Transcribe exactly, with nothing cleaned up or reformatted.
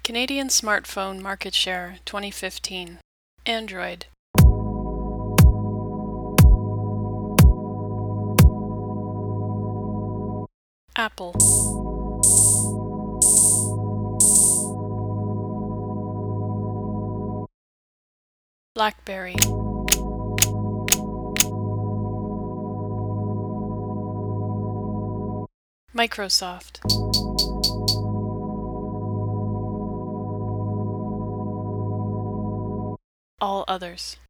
Canadian smartphone market share twenty fifteen. Android. Apple. BlackBerry. Microsoft. All others.